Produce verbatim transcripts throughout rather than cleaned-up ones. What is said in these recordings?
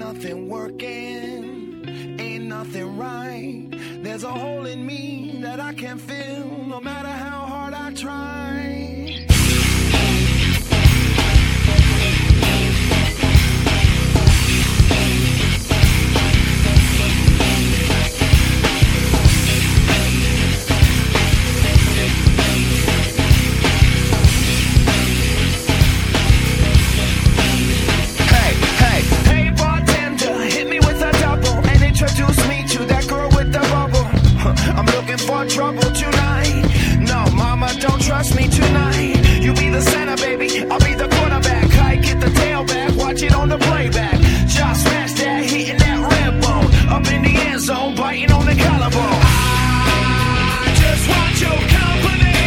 nothing working, ain't nothing right. There's a hole in me that I can't fill, no matter how hard I try. Introduce me to that girl with the bubble. I'm looking for trouble tonight. No, mama, don't trust me tonight. You be the center, baby, I'll be the quarterback. I get the tailback, watch it on the playback. Just smash that, hitting that red bone. Up in the end zone, biting on the collarbone. I just want your company.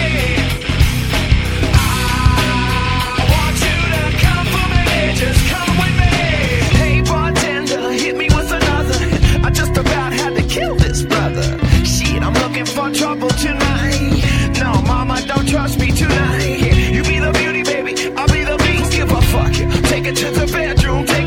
I want you to come for me. Just come with me. Hey, bartender, hit me with another. I just about had to kill this brother. Shit, I'm looking for trouble tonight. No, mama, don't trust me tonight. You be the beauty, baby, I'll be the beast. Give a fuck. Take it to the bedroom. Take